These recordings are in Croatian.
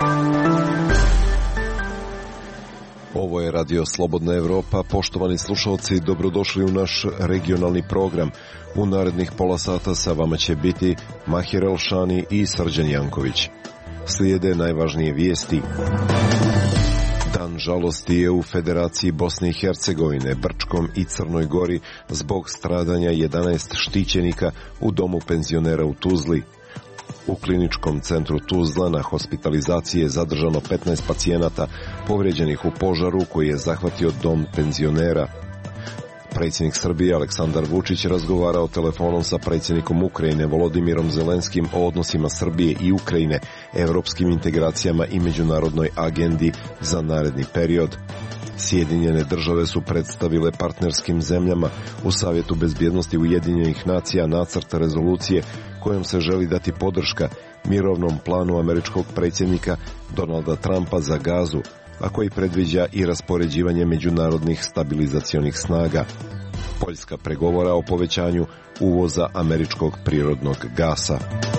Ovo je Radio Slobodna Evropa. Poštovani slušalci, dobrodošli u naš regionalni program. U narednih pola sata sa vama će biti Mahir Elšani i Srđan Janković. Slijede najvažnije vijesti. Dan žalosti je u Federaciji Bosne i Hercegovine, Brčkom i Crnoj Gori zbog stradanja 11 štićenika u domu penzionera u Tuzli. U kliničkom centru Tuzla na hospitalizaciji je zadržano 15 pacijenata povrijeđenih u požaru koji je zahvatio dom penzionera. Predsjednik Srbije Aleksandar Vučić razgovarao telefonom sa predsjednikom Ukrajine Volodimirom Zelenskim o odnosima Srbije i Ukrajine, evropskim integracijama i međunarodnoj agendi za naredni period. Sjedinjene države su predstavile partnerskim zemljama u Savjetu bezbjednosti Ujedinjenih nacija nacrt rezolucije kojom se želi dati podrška mirovnom planu američkog predsjednika Donalda Trumpa za Gazu, a koji predviđa i raspoređivanje međunarodnih stabilizacionih snaga. Poljska pregovara o povećanju uvoza američkog prirodnog gasa.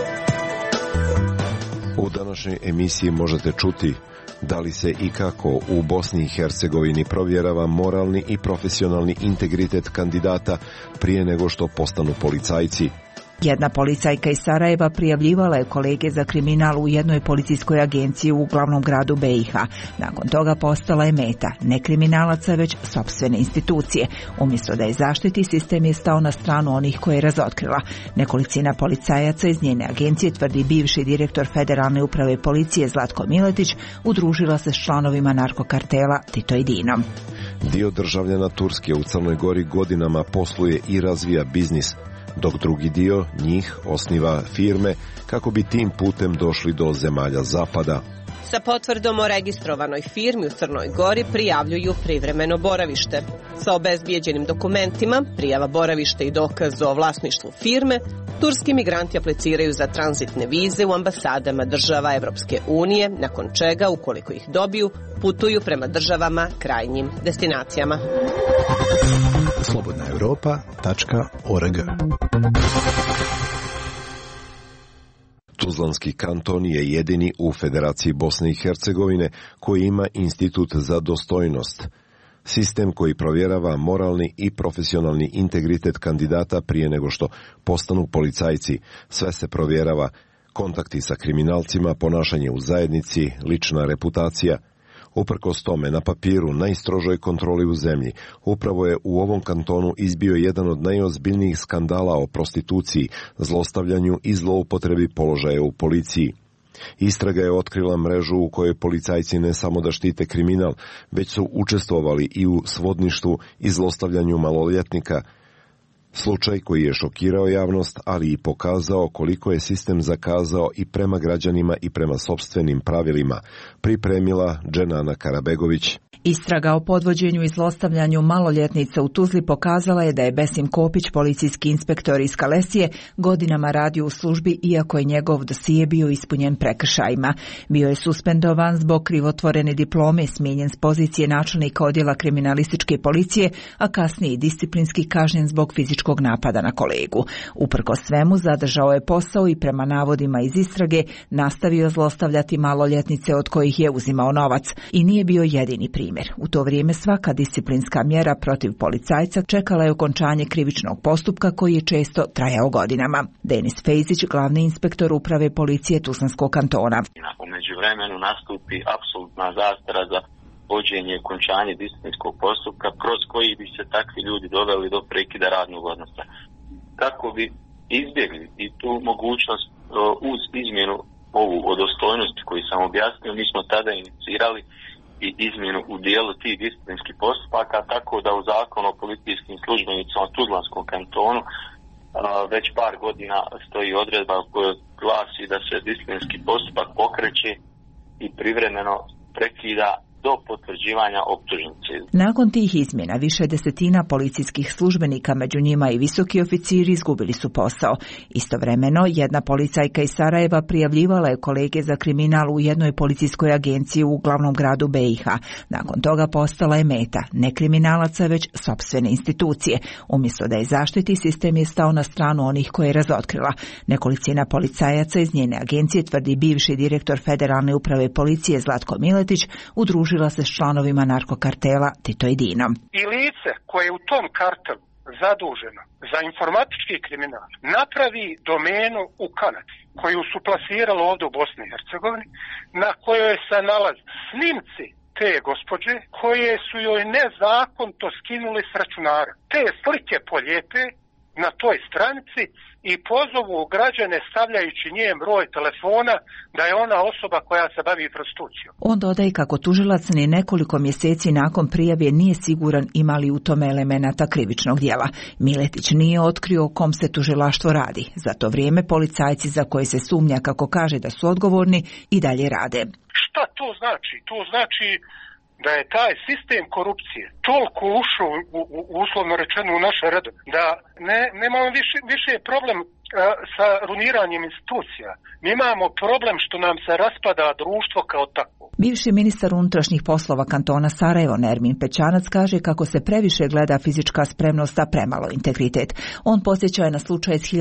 U današnjoj emisiji možete čuti da li se i kako u Bosni i Hercegovini provjerava moralni i profesionalni integritet kandidata prije nego što postanu policajci. Jedna policajka iz Sarajeva prijavljivala je kolege za kriminal u jednoj policijskoj agenciji u glavnom gradu BiH. Nakon toga postala je meta ne kriminalaca, već sopstvene institucije. Umjesto da je zaštiti, sistem je stao na stranu onih koje je razotkrila. Nekolicina policajaca iz njene agencije, tvrdi bivši direktor Federalne uprave policije Zlatko Miletić, udružila se s članovima narkokartela Tito i Dinom. Dio državljana Turske u Crnoj Gori godinama posluje i razvija biznis, dok drugi dio njih osniva firme kako bi tim putem došli do zemalja zapada. Sa potvrdom o registrovanoj firmi u Crnoj Gori prijavljuju privremeno boravište. Sa obezbijeđenim dokumentima, prijava boravište i dokaz o vlasništvu firme, turski migranti apliciraju za tranzitne vize u ambasadama država Evropske unije, nakon čega, ukoliko ih dobiju, putuju prema državama krajnjim destinacijama. slobodnaevropa.org. Tuzlanski kanton je jedini u Federaciji Bosne i Hercegovine koji ima institut za dostojnost. Sistem koji provjerava moralni i profesionalni integritet kandidata prije nego što postanu policajci. Sve se provjerava: kontakti sa kriminalcima, ponašanje u zajednici, lična reputacija. Uprkos tome, na papiru najstrožoj kontroli u zemlji, upravo je u ovom kantonu izbio jedan od najozbiljnijih skandala o prostituciji, zlostavljanju i zloupotrebi položaja u policiji. Istraga je otkrila mrežu u kojoj policajci ne samo da štite kriminal, već su učestvovali i u svodništvu i zlostavljanju maloljetnika. Slučaj koji je šokirao javnost, ali i pokazao koliko je sistem zakazao i prema građanima i prema sopstvenim pravilima, pripremila Dženana Karabegović. Istraga o podvođenju i zlostavljanju maloljetnica u Tuzli pokazala je da je Besim Kopić, policijski inspektor iz Kalesije, godinama radio u službi iako je njegov dosije bio ispunjen prekršajima. Bio je suspendovan zbog krivotvorene diplome, smijenjen s pozicije načelnika odjela kriminalističke policije, a kasnije i disciplinski kažnjen zbog fizičkog napada na kolegu. Uprkos svemu zadržao je posao i prema navodima iz istrage nastavio zlostavljati maloljetnice od kojih je uzimao novac i nije bio jedini primjer. U to vrijeme svaka disciplinska mjera protiv policajca čekala je okončanje krivičnog postupka koji je često trajao godinama. Denis Fejzić, glavni inspektor uprave policije Tuzlanskog kantona. U međuvremenu nastupi apsolutna zastara za vođenje i okončanje disciplinskog postupka kroz koji bi se takvi ljudi doveli do prekida radnog odnosa. Kako bi izbjegli i tu mogućnost uz izmjenu ovu o dostojnosti koju sam objasnio, mi smo tada inicirali i izmjenu u dijelu tih disciplinskih postupaka, tako da u zakonu o policijskim službenicima u Tuzlanskom kantonu već par godina stoji odredba koja glasi da se disciplinski postupak pokreće i privremeno prekida do potvrđivanja optužnice. Nakon tih izmjena više desetina policijskih službenika, među njima i visoki oficiri, izgubili su posao. Istovremeno, jedna policajka iz Sarajeva prijavljivala je kolege za kriminal u jednoj policijskoj agenciji u glavnom gradu BiH. Nakon toga postala je meta, ne kriminalaca, već sopstvene institucije. Umjesto da je zaštiti, sistem je stao na stranu onih koje je razotkrila. Nekolicina policajaca iz njene agencije, tvrdi bivši direktor Federalne uprave policije Zlatko Miletić, udružila se s članovima narkokartela Tito i Dino. I lice koje je u tom kartelu zaduženo za informatički kriminal napravi domenu u Kanadi, koju su plasirali ovdje u Bosni i Hercegovini, na kojoj se nalaze snimci te gospođe koje su joj nezakonito skinuli s računara. Te slike polijepe na toj stranici i pozovu građane stavljajući njen broj telefona da je ona osoba koja se bavi prostitucijom. On dodaje kako tužilac ni nekoliko mjeseci nakon prijave nije siguran ima li u tome elemenata krivičnog djela. Miletić nije otkrio o kom se tužilaštvo radi. Za to vrijeme policajci za koje se sumnja, kako kaže da su odgovorni, i dalje rade. Šta to znači? To znači da je taj sistem korupcije toliko ušao uslovno rečeno u naše redove, da nemamo više problem sa runiranjem institucija. Mi imamo problem što nam se raspada društvo kao takvo. Bivši ministar unutrašnjih poslova kantona Sarajevo Nermin Pećanac kaže kako se previše gleda fizička spremnost, a premalo integritet. On podsjeća na slučaj iz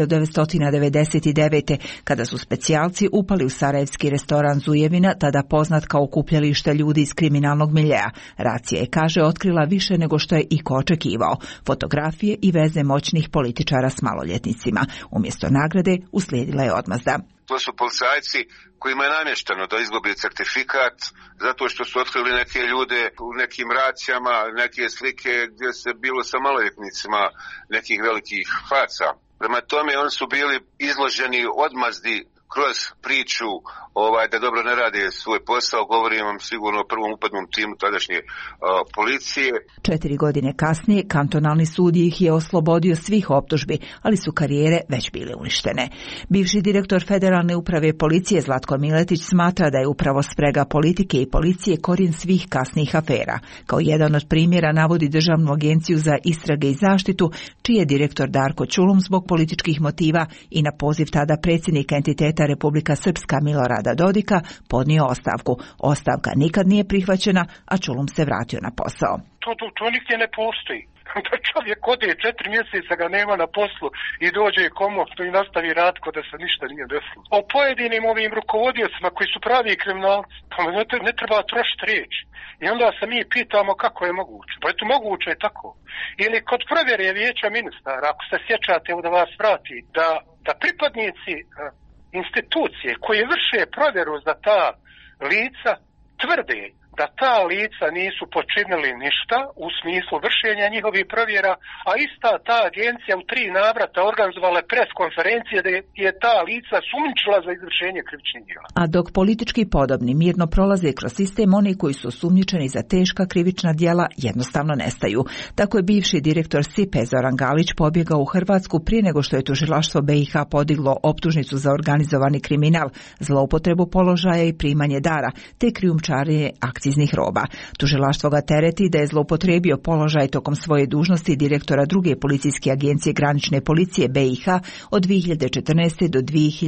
1999. kada su specijalci upali u sarajevski restoran Zujevina, tada poznat kao okupljalište ljudi iz kriminalnog miljea. Racija je, kaže, otkrila više nego što je iko očekivao. Fotografije i veze moćnih političara s maloljetnicima. Umjesto nagrade uslijedila je odmazda. To su policajci kojima je namješteno da izgubi certifikat zato što su otkrili neke ljude u nekim racijama, neke slike gdje se bilo sa maloljetnicima nekih velikih faca. Prema tome oni su bili izloženi odmazdi kroz priču da dobro ne rade svoj posao. Govorim vam sigurno o prvom upadnom timu tadašnje policije. 4 godine kasnije kantonalni sud ih je oslobodio svih optužbi, ali su karijere već bile uništene. Bivši direktor Federalne uprave policije Zlatko Miletić smatra da je upravo sprega politike i policije korijen svih kasnijih afera. Kao jedan od primjera navodi Državnu agenciju za istrage i zaštitu, čiji je direktor Darko Čulum zbog političkih motiva i na poziv tada predsjednika entiteta Republika Srpska Milorada Dodika podnio ostavku. Ostavka nikad nije prihvaćena, a Čulum se vratio na posao. To nigdje ne postoji. Da čovjek ode 4 mjeseca ga nema na poslu i dođe komotno i nastavi rad kao da se ništa nije desilo. O pojedinim ovim rukovodiocima koji su pravi kriminalci, ne treba trošiti riječ. I onda se mi pitamo kako je moguće. Pa je to moguće tako. Ili kod provjere vijeća ministara, ako se sjećate da vas vrati, da pripadnici institucije koje vrše provjeru za ta lica tvrde da ta lica nisu počinili ništa u smislu vršenja njihovih provjera, a ista ta agencija u 3 navrata organizovala pres konferencije da je ta lica sumnjičila za izvršenje krivičnih djela. A dok politički podobni mirno prolaze kroz sistem, oni koji su sumnjičeni za teška krivična djela jednostavno nestaju. Tako je bivši direktor SIPE Zoran Galić pobjegao u Hrvatsku prije nego što je tužilaštvo BiH podiglo optužnicu za organizovani kriminal, zloupotrebu položaja i primanje dara, te krijumčarenje akciznih roba. Tužilaštvo ga tereti da je zloupotrijebio položaj tokom svoje dužnosti direktora druge policijske agencije granične policije BiH od 2014. do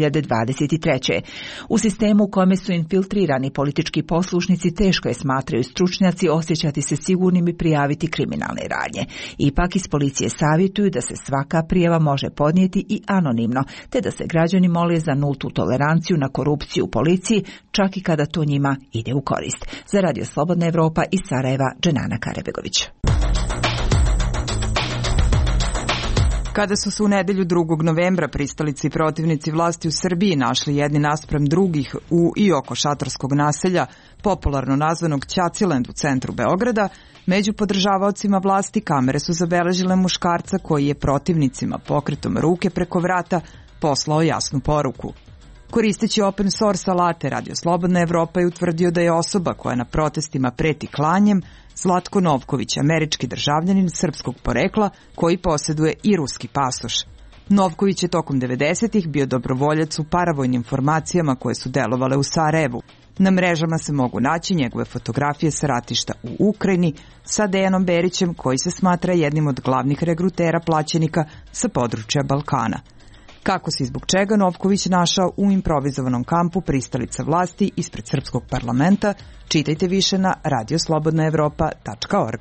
2023. U sistemu u kome su infiltrirani politički poslušnici teško je, smatraju stručnjaci, osjećati se sigurnim i prijaviti kriminalne radnje. Ipak iz policije savjetuju da se svaka prijava može podnijeti i anonimno, te da se građani mole za nultu toleranciju na korupciju u policiji, čak i kada to njima ide u korist. Za Radio Slobodna Evropa iz Sarajeva, Dženana Karebegović. Kada su se u nedjelju 2. novembra pristalici i protivnici vlasti u Srbiji našli jedni naspram drugih u i oko šatorskog naselja, popularno nazvanog Ćaciland u centru Beograda, među podržavaocima vlasti kamere su zabeležile muškarca koji je protivnicima pokretom ruke preko vrata poslao jasnu poruku. Koristeći open source alate, Radio Slobodna Evropa je utvrdio da je osoba koja na protestima preti klanjem Zlatko Novković, američki državljanin srpskog porekla koji posjeduje i ruski pasoš. Novković je tokom 90-ih bio dobrovoljac u paravojnim formacijama koje su delovale u Sarajevu. Na mrežama se mogu naći njegove fotografije sa ratišta u Ukrajini sa Dejanom Berićem, koji se smatra jednim od glavnih regrutera plaćenika sa područja Balkana. Kako se i zbog čega Novković našao u improvizovanom kampu pristalica vlasti ispred srpskog parlamenta, čitajte više na radioslobodnaevropa.org.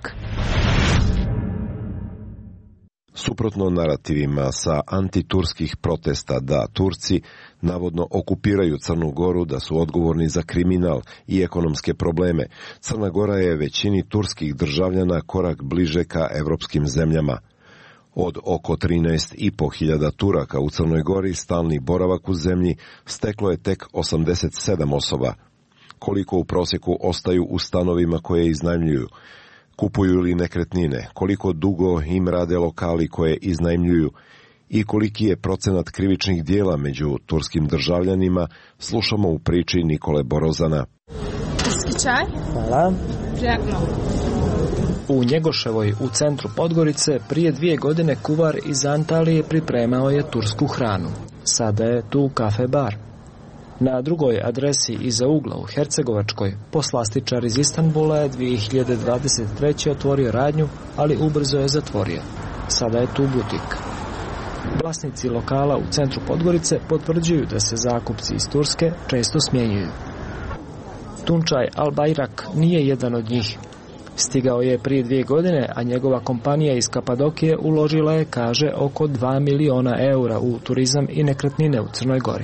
Suprotno narativima sa antiturskih protesta da Turci navodno okupiraju Crnu Goru, da su odgovorni za kriminal i ekonomske probleme, Crna Gora je većini turskih državljana korak bliže ka evropskim zemljama. Od oko 13.500 Turaka u Crnoj Gori stalni boravak u zemlji steklo je tek 87 osoba. Koliko u prosjeku ostaju u stanovima koje iznajmljuju? Kupuju li nekretnine? Koliko dugo im rade lokali koje iznajmljuju? I koliki je procenat krivičnih dijela među turskim državljanima, slušamo u priči Nikole Borozana. Turski čaj? Hvala. Prijatno. U Njegoševoj u centru Podgorice prije 2 godine kuvar iz Antalije pripremao je tursku hranu. Sada je tu kafe bar. Na drugoj adresi iza ugla u Hercegovačkoj poslastičar iz Istanbula je 2023. otvorio radnju, ali ubrzo je zatvorio. Sada je tu butik. Vlasnici lokala u centru Podgorice potvrđuju da se zakupci iz Turske često smjenjuju. Tunčaj Al-Bajrak nije jedan od njih. Stigao je prije 2 godine, a njegova kompanija iz Kapadokije uložila je, kaže, oko 2 miliona eura u turizam i nekretnine u Crnoj Gori.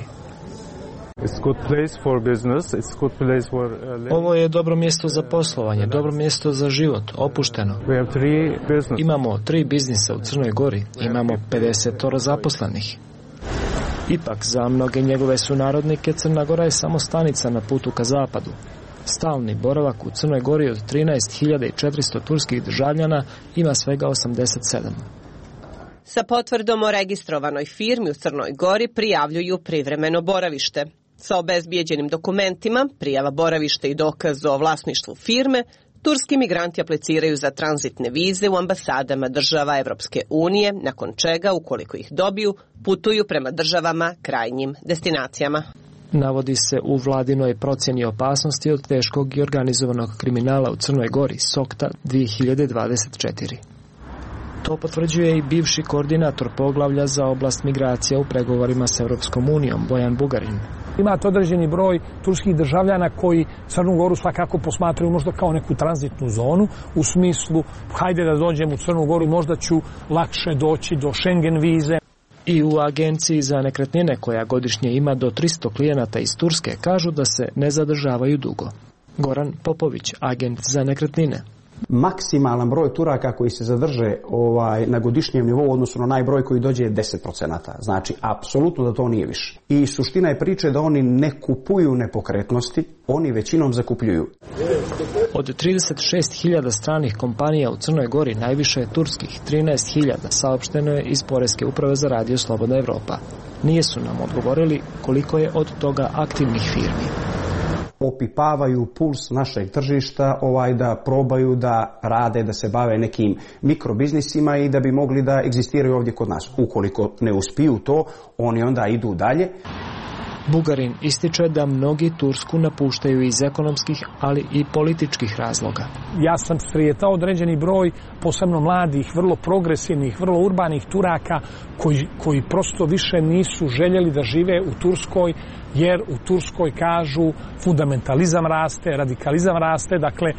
Ovo je dobro mjesto za poslovanje, dobro mjesto za život, opušteno. Imamo 3 biznisa u Crnoj Gori, imamo 50 zaposlenih. Ipak, za mnoge njegove sunarodnike Crna Gora je samo stanica na putu ka zapadu. Stalni boravak u Crnoj Gori od 13.400 turskih državljana ima svega 87. Sa potvrdom o registrovanoj firmi u Crnoj Gori prijavljuju privremeno boravište. Sa obezbijeđenim dokumentima, prijava boravište i dokaz o vlasništvu firme, turski migranti apliciraju za tranzitne vize u ambasadama država Evropske unije, nakon čega, ukoliko ih dobiju, putuju prema državama krajnjim destinacijama. Navodi se u vladinoj procjeni opasnosti od teškog i organizovanog kriminala u Crnoj Gori, SOKTA 2024. To potvrđuje i bivši koordinator poglavlja za oblast migracija u pregovorima s Europskom unijom, Bojan Bugarin. Imate određeni broj turskih državljana koji Crnu Goru svakako posmatraju možda kao neku tranzitnu zonu, u smislu hajde da dođem u Crnu Goru, možda ću lakše doći do Schengen vize. I u agenciji za nekretnine, koja godišnje ima do 300 klijenata iz Turske, kažu da se ne zadržavaju dugo. Goran Popović, agent za nekretnine. Maksimalan broj Turaka koji se zadrže na godišnjem nivou, odnosno na najbroj koji dođe je 10%. Znači, apsolutno da to nije više. I suština je priče da oni ne kupuju nepokretnosti, oni većinom zakupljuju. Od 36.000 stranih kompanija u Crnoj Gori najviše je turskih, 13.000, saopšteno je iz Poreske uprave za Radio Slobodna Evropa. Nije su nam odgovorili koliko je od toga aktivnih firmi. Opipavaju puls našeg tržišta, da probaju da rade, da se bave nekim mikrobiznisima i da bi mogli da egzistiraju ovdje kod nas. Ukoliko ne uspiju to, oni onda idu dalje. Bugarin ističe da mnogi Tursku napuštaju iz ekonomskih, ali i političkih razloga. Ja sam sretao određeni broj, posebno mladih, vrlo progresivnih, vrlo urbanih Turaka koji prosto više nisu željeli da žive u Turskoj, jer u Turskoj kažu fundamentalizam raste, radikalizam raste, dakle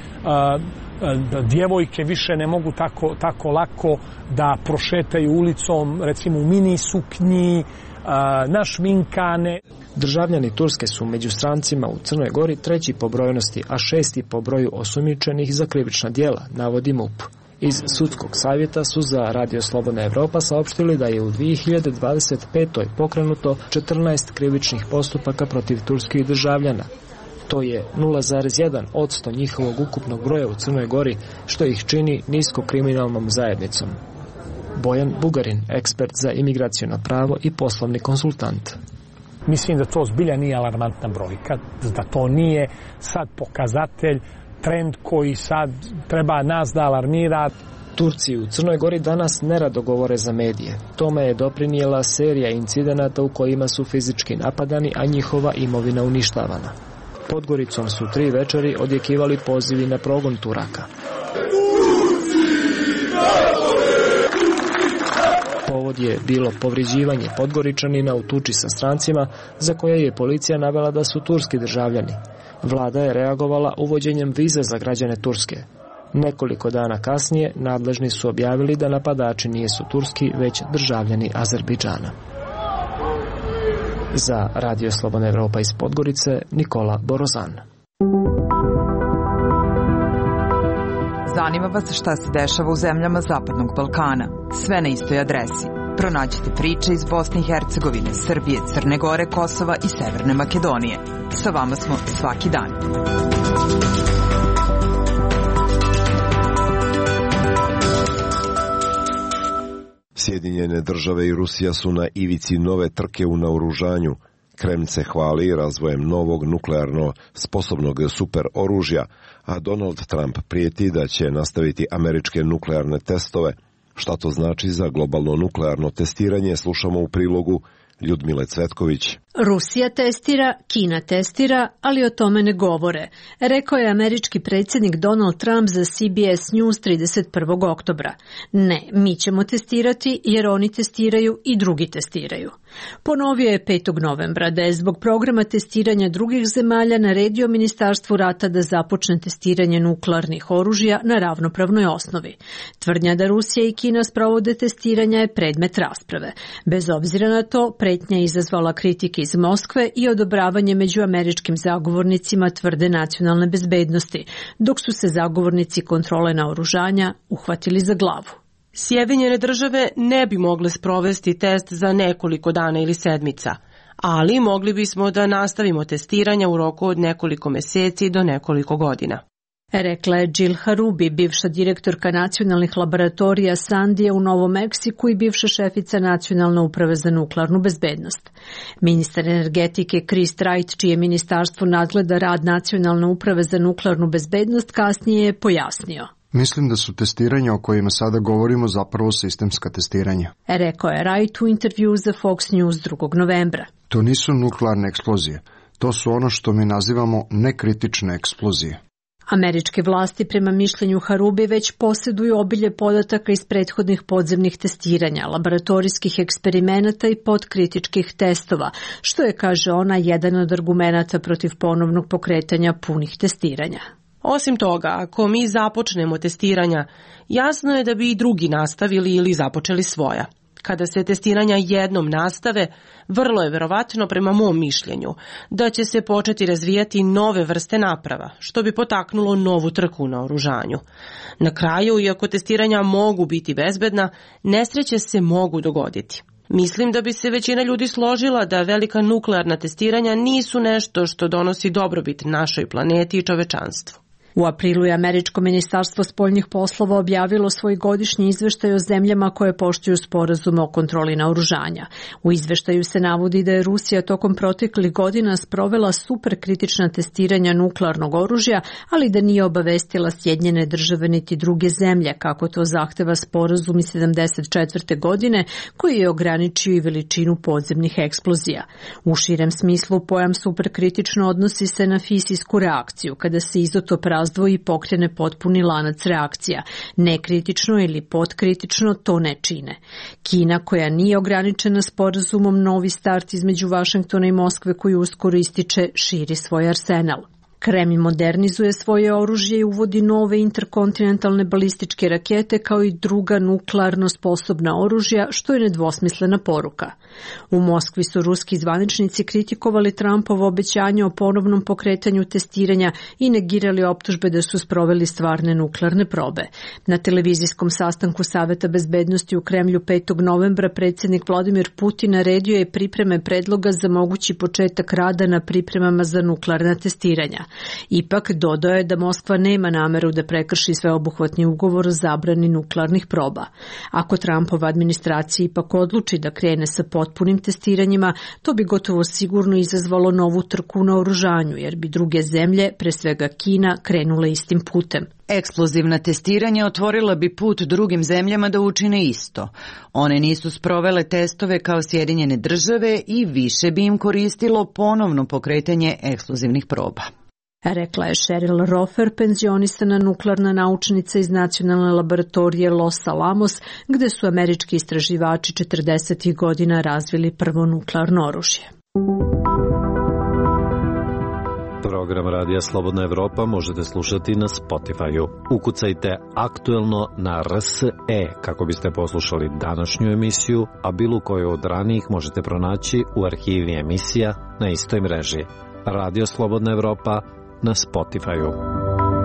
djevojke više ne mogu tako lako da prošetaju ulicom, recimo u mini suknji, našminkane. Državljani Turske su među strancima u Crnoj Gori 3. po brojnosti, a 6. po broju osumnjičenih za krivična djela, navodi MUP. Iz sudskog savjeta su za Radio Slobodna Evropa saopštili da je u 2025. pokrenuto 14 krivičnih postupaka protiv turskih državljana. To je 0,1% njihovog ukupnog broja u Crnoj Gori, što ih čini nisko kriminalnom zajednicom. Bojan Bugarin, ekspert za imigraciono pravo i poslovni konsultant. Mislim da to zbilja nije alarmantna brojka, da to nije sad pokazatelj, trend koji sad treba nas da alarmira. Turci u Crnoj Gori danas nerado govore za medije. Tome je doprinijela serija incidenata u kojima su fizički napadani, a njihova imovina uništavana. Podgoricom su 3 večeri odjekivali pozivi na progon Turaka. Povod je bilo povređivanje Podgoričanina u tuči sa strancima, za koje je policija navela da su turski državljani. Vlada je reagovala uvođenjem viza za građane Turske. Nekoliko dana kasnije nadležni su objavili da napadači nisu turski, već državljani Azerbejdžana. Za Radio Slobodna Evropa iz Podgorice, Nikola Borozan. Zanima vas šta se dešava u zemljama Zapadnog Balkana. Sve na istoj adresi. Pronađite priče iz Bosne i Hercegovine, Srbije, Crne Gore, Kosova i Severne Makedonije. Sa vama smo svaki dan. Sjedinjene države i Rusija su na ivici nove trke u naoružanju. Kreml se hvali razvojem novog nuklearno sposobnog super oružja, a Donald Trump prijeti da će nastaviti američke nuklearne testove. Šta to znači za globalno nuklearno testiranje, slušamo u prilogu Ljudmile Cvetković. Rusija testira, Kina testira, ali o tome ne govore, rekao je američki predsjednik Donald Trump za CBS News 31. oktobra. Ne, mi ćemo testirati jer oni testiraju i drugi testiraju. Ponovio je 5. novembra da je zbog programa testiranja drugih zemalja naredio Ministarstvu rata da započne testiranje nuklearnih oružja na ravnopravnoj osnovi. Tvrdnja da Rusija i Kina sprovode testiranja je predmet rasprave. Bez obzira na to, pretnja je izazvala kritike iz Moskve i odobravanje među američkim zagovornicima tvrde nacionalne bezbednosti, dok su se zagovornici kontrole naoružanja uhvatili za glavu. Sjedinjene države ne bi mogle sprovesti test za nekoliko dana ili sedmica, ali mogli bismo da nastavimo testiranja u roku od nekoliko meseci do nekoliko godina. Rekla je Jill Harubi, bivša direktorka nacionalnih laboratorija Sandija u Novom Meksiku i bivša šefica Nacionalne uprave za nuklearnu bezbednost. Ministar energetike Chris Wright, čije ministarstvo nadgleda rad Nacionalne uprave za nuklearnu bezbednost, kasnije je pojasnio. Mislim da su testiranja o kojima sada govorimo zapravo sistemska testiranja. Rekao je Wright u intervju za Fox News 2. novembra. To nisu nuklearne eksplozije. To su ono što mi nazivamo nekritične eksplozije. Američke vlasti, prema mišljenju Harubi, već posjeduju obilje podataka iz prethodnih podzemnih testiranja, laboratorijskih eksperimenata i podkritičkih testova, što je, kaže ona, jedan od argumenata protiv ponovnog pokretanja punih testiranja. Osim toga, ako mi započnemo testiranja, jasno je da bi i drugi nastavili ili započeli svoja. Kada se testiranja jednom nastave, vrlo je verovatno, prema mom mišljenju, da će se početi razvijati nove vrste naprava, što bi potaknulo novu trku u naoružanju. Na kraju, iako testiranja mogu biti bezbedna, nesreće se mogu dogoditi. Mislim da bi se većina ljudi složila da velika nuklearna testiranja nisu nešto što donosi dobrobit našoj planeti i čovečanstvu. U aprilu je američko ministarstvo spoljnih poslova objavilo svoj godišnji izveštaj o zemljama koje poštuju sporazum o kontroli naoružanja. U izveštaju se navodi da je Rusija tokom proteklih godina sprovela superkritična testiranja nuklearnog oružja, ali da nije obavestila Sjedinjene države niti druge zemlje, kako to zahteva sporazum iz 1974. godine, koji je ograničio i veličinu podzemnih eksplozija. U širem smislu pojam superkritično odnosi se na fisijsku reakciju, kada se izotop razdvoji i pokrene potpuni lanac reakcija. Nekritično ili podkritično to ne čine. Kina, koja nije ograničena sporazumom Novi start između Vašingtona i Moskve koji uskoro ističe, širi svoj arsenal. Kreml modernizuje svoje oružje i uvodi nove interkontinentalne balističke rakete kao i druga nuklearno sposobna oružja, što je nedvosmislena poruka. U Moskvi su ruski zvaničnici kritikovali Trumpovo obećanje o ponovnom pokretanju testiranja i negirali optužbe da su sproveli stvarne nuklearne probe. Na televizijskom sastanku Saveta bezbednosti u Kremlju 5. novembra predsjednik Vladimir Putin naredio je pripreme predloga za mogući početak rada na pripremama za nuklearna testiranja. Ipak dodao je da Moskva nema nameru da prekrši sveobuhvatni ugovor o zabrani nuklearnih proba. Ako Trumpova administracija ipak odluči da krene sa potpunim testiranjima, to bi gotovo sigurno izazvalo novu trku na oružanju, jer bi druge zemlje, pre svega Kina, krenule istim putem. Eksplozivna testiranja otvorila bi put drugim zemljama da učine isto. One nisu sprovele testove kao Sjedinjene države i više bi im koristilo ponovno pokretanje eksplozivnih proba. Rekla je Cheryl Rofer, penzionisana nuklearna naučnica iz nacionalne laboratorije Los Alamos, gde su američki istraživači 40. godina razvili prvo nuklearno oružje. Program Radija Slobodna Evropa možete slušati na Spotify-u. Ukucajte aktuelno na RSE kako biste poslušali današnju emisiju, a bilo koju od ranijih možete pronaći u arhivi emisija na istoj mreži. Radio Slobodna Evropa na Spotify-u.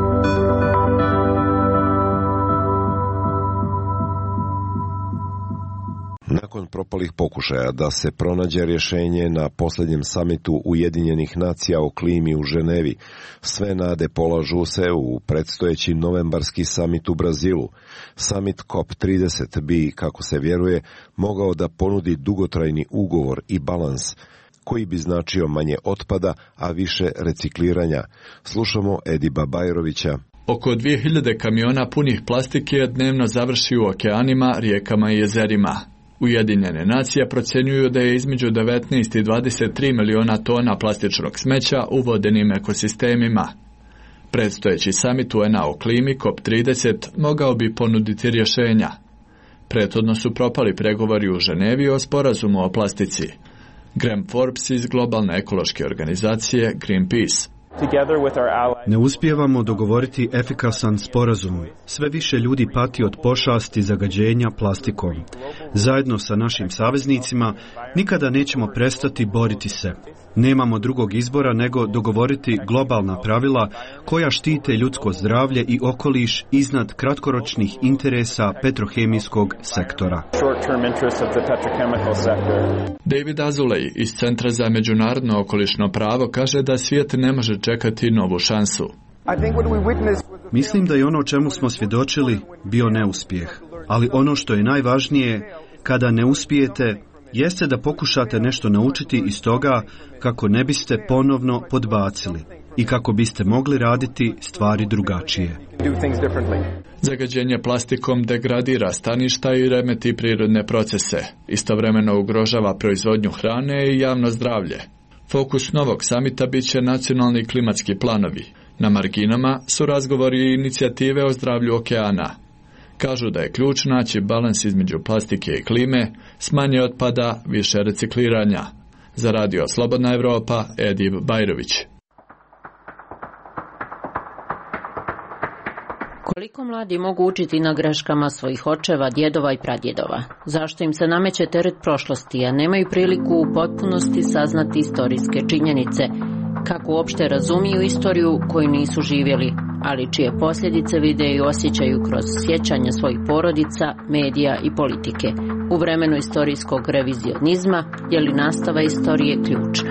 Nakon propalih pokušaja da se pronađe rješenje na posljednjem samitu Ujedinjenih nacija o klimi u Ženevi, sve nade polažu se u predstojeći novembarski samit u Brazilu. Samit COP30 bi, kako se vjeruje, mogao da ponudi dugotrajni ugovor i balans, koji bi značio manje otpada, a više recikliranja. Slušamo Ediba Bajrovića. Oko 2000 kamiona punih plastike dnevno završi u okeanima, rijekama i jezerima. Ujedinjene nacije procjenjuju da je između 19 i 23 miliona tona plastičnog smeća u vodenim ekosistemima. Predstojeći samit UN-a o klimi COP30 mogao bi ponuditi rješenja. Prethodno su propali pregovori u Ženevi o sporazumu o plastici. Graham Forbes iz globalne ekološke organizacije Greenpeace. Ne uspijevamo dogovoriti efikasan sporazum. Sve više ljudi pati od pošasti zagađenja plastikom. Zajedno sa našim saveznicima nikada nećemo prestati boriti se. Nemamo drugog izbora nego dogovoriti globalna pravila koja štite ljudsko zdravlje i okoliš iznad kratkoročnih interesa petrohemijskog sektora. David Azulej iz Centra za međunarodno okolišno pravo kaže da svijet ne može čekati novu šansu. Mislim da je ono o čemu smo svjedočili bio neuspjeh, ali ono što je najvažnije, kada ne uspijete, jeste da pokušate nešto naučiti iz toga kako ne biste ponovno podbacili i kako biste mogli raditi stvari drugačije. Zagađenje plastikom degradira staništa i remeti prirodne procese. Istovremeno ugrožava proizvodnju hrane i javno zdravlje. Fokus novog samita bit će nacionalni klimatski planovi. Na marginama su razgovori i inicijative o zdravlju okeana. Kažu da je ključ naći balans između plastike i klime, s manje otpada, više recikliranja. Za Radio Slobodna Evropa, Edib Bajrović. Koliko mladi mogu učiti na greškama svojih očeva, djedova i pradjedova? Zašto im se nameće teret prošlosti, a nemaju priliku u potpunosti saznati istorijske činjenice? Kako uopšte razumiju istoriju koju nisu živjeli, ali čije posljedice vide i osjećaju kroz sjećanja svojih porodica, medija i politike? U vremenu istorijskog revizionizma je li nastava istorije ključna?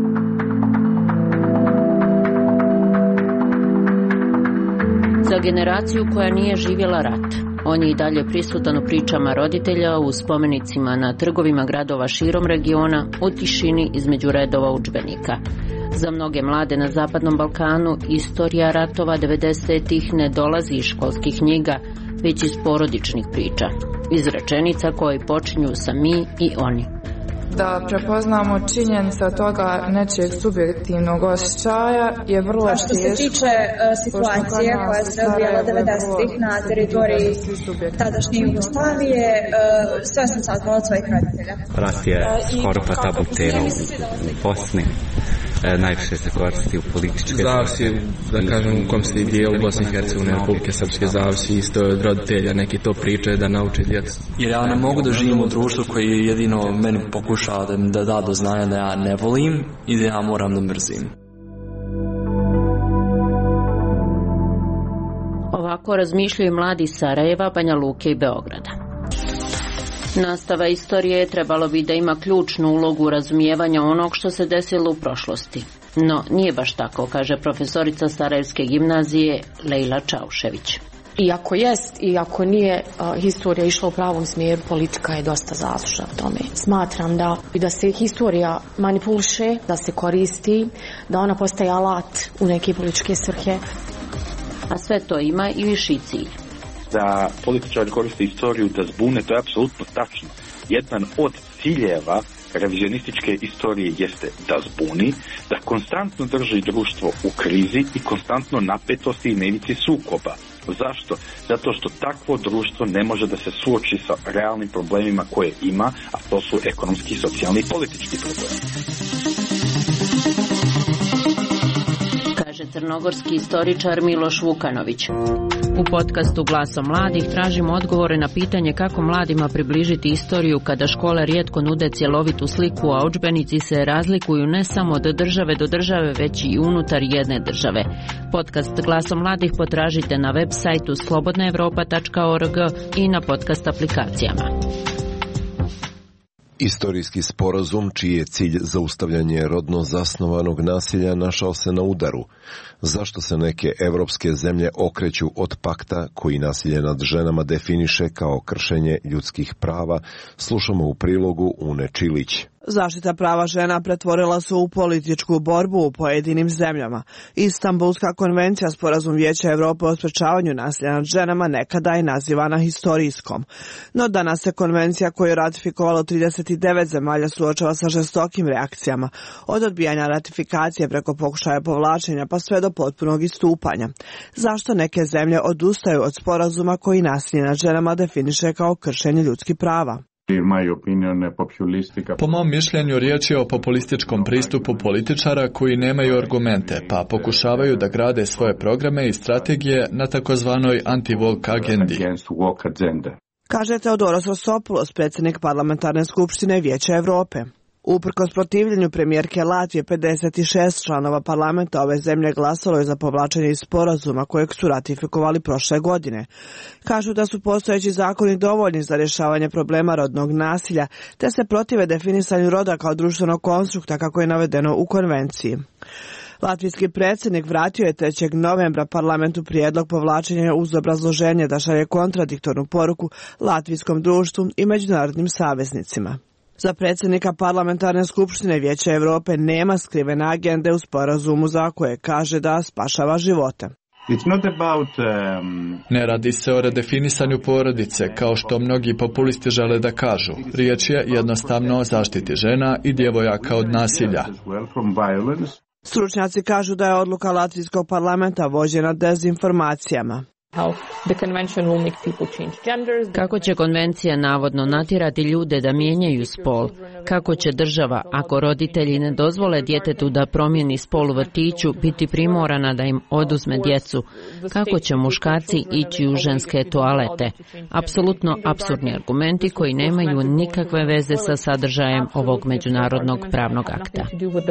Za generaciju koja nije živjela rat, on je i dalje prisutan u pričama roditelja, u spomenicima na trgovima gradova širom regiona, u tišini između redova udžbenika. Za mnoge mlade na Zapadnom Balkanu istorija ratova 90-ih ne dolazi iz školskih knjiga, već iz porodičnih priča, iz rečenica koje počinju sa mi i oni. Da prepoznamo činjenice od toga nečijeg subjektivnog osjećaja je vrlo teško. Što se tiče situacije koja se odvijala 90-ih na teritoriji tadašnje Jugoslavije, sve sam saznala od svojih roditelja. Rat je skoro pa tabu tema u Bosni. Najviše se koristi u političke... Zavisi, da kažem, u kom se dijelu Bosne i Hercegovine, Republike Srpske, zavisi isto od roditelja, neki to pričaju da nauče djecu. Jer ja ne mogu da živim u društvu koji jedino meni pokušava da da do znanja da ja ne volim i da ja moram da mrzim. Ovako razmišljaju mladi iz Sarajeva, Banja Luke i Beograda. Nastava istorije trebalo bi da ima ključnu ulogu razumijevanja onog što se desilo u prošlosti. No, nije baš tako, kaže profesorica Sarajevske gimnazije Lejla Čaušević. Iako jest i ako nije historija išla u pravom smjeru, politika je dosta zaslužna u tome. Smatram da se historija manipuliše, da se koristi, da ona postaje alat u neke političke svrhe. A sve to ima i viši cilj. Da političari koriste istoriju da zbune, to je apsolutno tačno. Jedan od ciljeva revizionističke istorije jeste da zbuni, da konstantno drži društvo u krizi i konstantno napetosti i na ivici sukoba. Zašto? Zato što takvo društvo ne može da se suoči sa realnim problemima koje ima, a to su ekonomski, socijalni i politički problemi. Kaže crnogorski istoričar Miloš Vukanović. U podcastu Glasom mladih tražimo odgovore na pitanje kako mladima približiti istoriju kada škole rijetko nude cjelovitu sliku, a udžbenici se razlikuju ne samo od države do države, već i unutar jedne države. Podcast Glasom mladih potražite na web sajtu slobodnaevropa.org i na podcast aplikacijama. Istorijski sporazum, čiji je cilj zaustavljanje rodno zasnovanog nasilja, našao se na udaru. Zašto se neke evropske zemlje okreću od pakta koji nasilje nad ženama definiše kao kršenje ljudskih prava, slušamo u prilogu Une Čilić. Zaštita prava žena pretvorila se u političku borbu u pojedinim zemljama. Istanbulska konvencija, sporazum Vijeća Evrope o sprečavanju nasilja nad ženama, nekada je nazivana historijskom. No danas se konvencija koju je ratifikovalo 39 zemalja suočava sa žestokim reakcijama, od odbijanja ratifikacije preko pokušaja povlačenja pa sve do potpunog istupanja. Zašto neke zemlje odustaju od sporazuma koji nasilje nad ženama definiše kao kršenje ljudskih prava? Po mom mišljenju riječ je o populističkom pristupu političara koji nemaju argumente, pa pokušavaju da grade svoje programe i strategije na takozvanoj anti-woke agendi. Kaže Teodoros Rosopoulos, predsjednik parlamentarne skupštine Vijeća Europe. Uprkos protivljenju premijerke Latvije, 56 članova parlamenta ove zemlje glasalo je za povlačenje iz sporazuma kojeg su ratifikovali prošle godine. Kažu da su postojeći zakoni dovoljni za rješavanje problema rodnog nasilja, te se protive definisanju roda kao društvenog konstrukta kako je navedeno u konvenciji. Latvijski predsjednik vratio je 3. novembra parlamentu prijedlog povlačenja uz obrazloženje da šalje kontradiktornu poruku latvijskom društvu i međunarodnim saveznicima. Za predsjednika parlamentarne skupštine Vijeća Europe nema skrivene agende u sporazumu za koje kaže da spašava živote. Ne radi se o redefinisanju porodice, kao što mnogi populisti žele da kažu. Riječ je jednostavno o zaštiti žena i djevojaka od nasilja. Stručnjaci kažu da je odluka Latvijskog parlamenta vođena dezinformacijama. Kako će konvencija navodno natjerati ljude da mijenjaju spol? Kako će država, ako roditelji ne dozvole djetetu da promijeni spol u vrtiću, biti primorana da im oduzme djecu? Kako će muškarci ići u ženske toalete? Apsolutno apsurdni argumenti koji nemaju nikakve veze sa sadržajem ovog međunarodnog pravnog akta.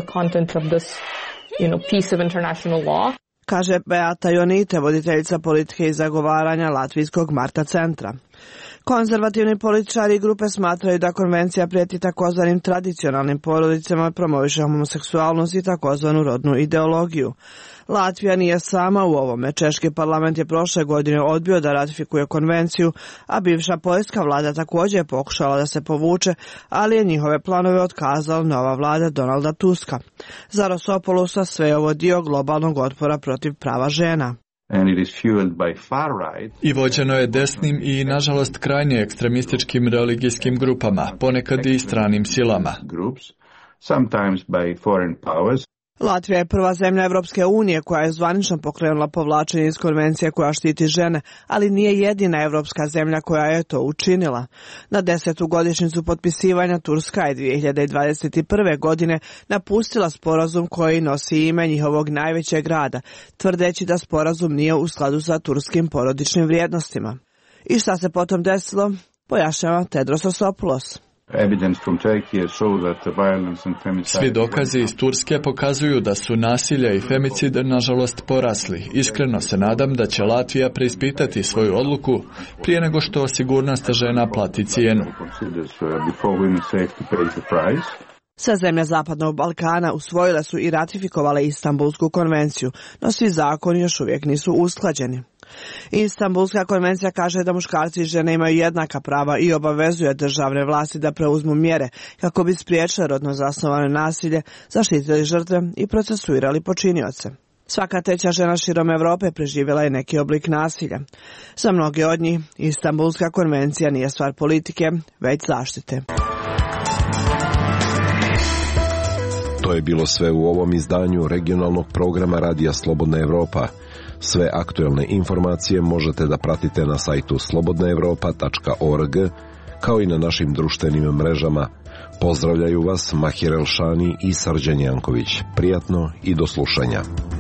Kaže Beata Jonite, voditeljica politike i zagovaranja Latvijskog Marta centra. Konzervativni političari i grupe smatraju da konvencija prijeti takozvanim tradicionalnim porodicama, promoviše homoseksualnost i takozvanu rodnu ideologiju. Latvija nije sama u ovome. Češki parlament je prošle godine odbio da ratifikuje konvenciju, a bivša poljska vlada također je pokušala da se povuče, ali je njihove planove otkazala nova vlada Donalda Tuska. Za Rosopoulosa sve je ovo dio globalnog otpora protiv prava žena. I vođeno je desnim i, nažalost, krajnje ekstremističkim religijskim grupama, ponekad i stranim silama. Latvija je prva zemlja Evropske unije koja je zvanično pokrenula povlačenje iz konvencije koja štiti žene, ali nije jedina evropska zemlja koja je to učinila. Na 10. godišnjicu potpisivanja Turska je 2021. godine napustila sporazum koji nosi ime njihovog najvećeg grada, tvrdeći da sporazum nije u skladu sa turskim porodičnim vrijednostima. I šta se potom desilo, pojašnjava Tedros Rosopoulos. Svi dokazi iz Turske pokazuju da su nasilje i femicid nažalost porasli. Iskreno se nadam da će Latvija preispitati svoju odluku prije nego što sigurnost žena plati cijenu. Sve zemlje Zapadnog Balkana usvojile su i ratifikovale Istanbulsku konvenciju, no svi zakoni još uvijek nisu usklađeni. Istanbulska konvencija kaže da muškarci i žene imaju jednaka prava i obavezuje državne vlasti da preuzmu mjere kako bi spriječile rodno zasnovano nasilje, zaštitili žrtve i procesuirali počinioce. Svaka treća žena širom Europe preživjela je neki oblik nasilja. Za mnoge od njih Istanbulska konvencija nije stvar politike, već zaštite. To je bilo sve u ovom izdanju regionalnog programa Radija Slobodna Evropa. Sve aktuelne informacije možete da pratite na sajtu slobodnaevropa.org, kao i na našim društvenim mrežama. Pozdravljaju vas Mahir Elšani i Srđan Janković. Prijatno i do slušanja.